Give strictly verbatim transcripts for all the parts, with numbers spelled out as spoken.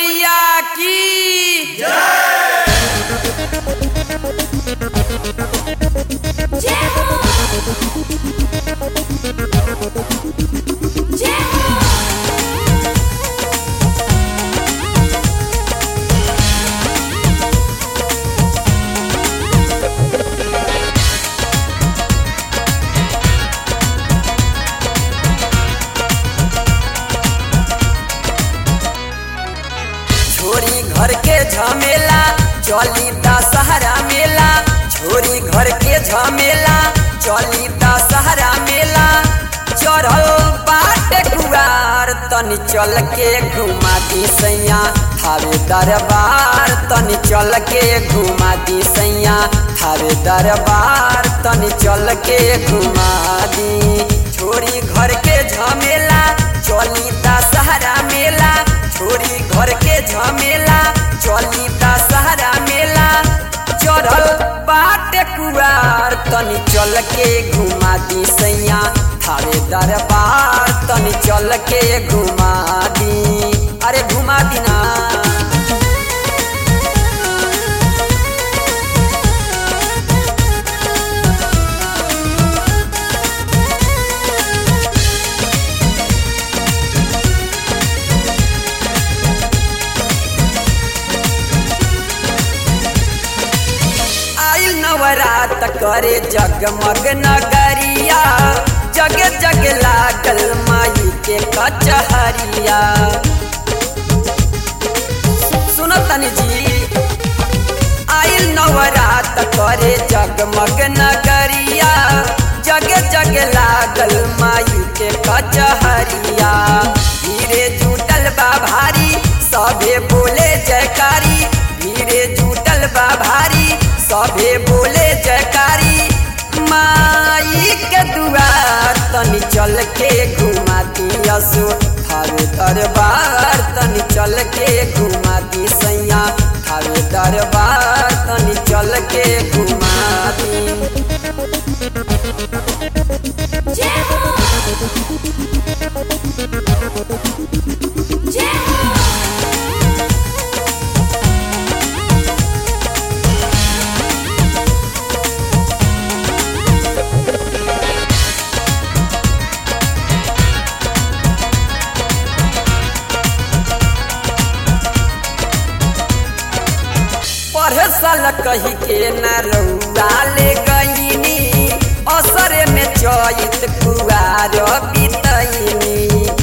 मैया की जय हो। जय हो। छोरी घर के झमेला चली दशहरा मेला। छोरी घर के झमेला चली दशहरा मेला। चढ़ल बाटे कुआर तनी चल के घुमा दी सैया थारे दरबार। तनी चल के घुमा दी सैया थारे दरबार। तनी चल के घुमा दी। छोरी घर के झमेला चली दशहरा मेला। छोरी घर के झमेला चली दशहरा मेला। चढ़ल बाटे कुआर तनी चल के घुमा दी सैया थारे दरबार। तनी चल के घुमा दी। अरे घुमा दी ना। नवरात करे जगमग नगरिया। जग जग लागल माई के कचहरिया। सुनो तनी जी आइल नवरात करे जगमग नगरिया। जग जग लागल माई के कचहरिया। धीरे जुटल बा भारी सभे बोले जयकारी। धीरे जुटल बा भारी सभे बोले जयकारी। माई के दुआर तनी चल के घुमा दी असो थारे दरबार। तनी चल के घुमा दी सैया थारे दरबार। तनी चल के घुमा दी। जय हो। जय हो। पढ़े साल कही के न रउआ ले गईनी। असर में चैत कुआर बीतैनी।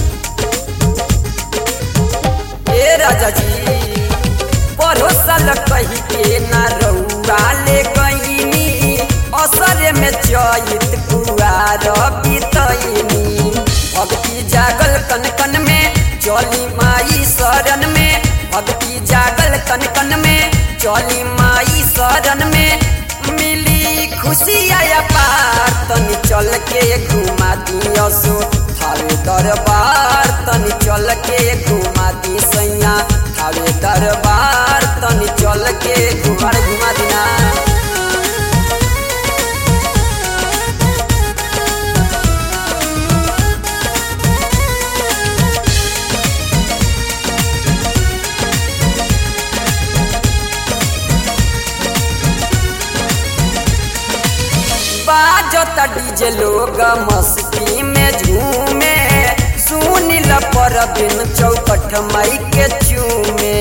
ए राजा जी पढ़ो साल कही के न रउआ ले गईनी। असर में चैत कुआर बीतैनी। भक्ति जागल कन कन में चली माई शरण में। भक्ति जागल कन कन में चली माई शरण में। मिली खुशी आया पार तनी चल के घुमा दी असो थारे दरबार। तनी चल के घुमा दी सैया थारे दरबार। तनी चल के घुमा घुमा दी ना। बाजता डीजे लोग मस्ती में झूमे। सुनिल पर बिन चौकठ माई के चूमे।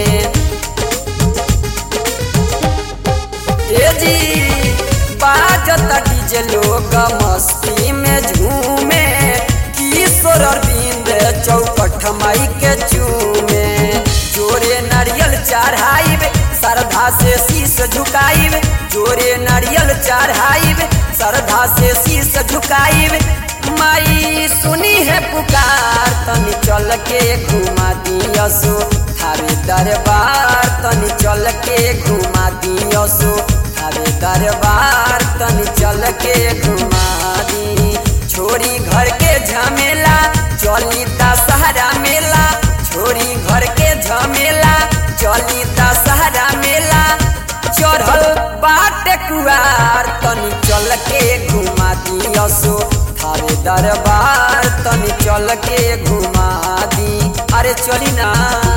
ए जी बाजता डीजे लोग मस्ती में झूमे। किशोर अरविंद चौकठ माई के चूमे। जोरे नारियल चढ़ाइब श्रद्धा से शीश झुकाइब। जोरे नारियल चढ़ाइब श्रद्धा से शीश झुकाइब। माई सुनी है पुकार तनी चल के घुमा दी असो थारे दरबार। तनी चल के घुमा दी असो थारे दरबार। तनी चल के घुमा दी। छोरी घर के झमेला चली दशहरा मेला। छोरी घर के झमेला चली दशहरा मेला। चढ़ल बाटे कुआर तनी चल के घुमा दी असो थारे दरबार। तनी चल के घुमा दी। अरे चली ना।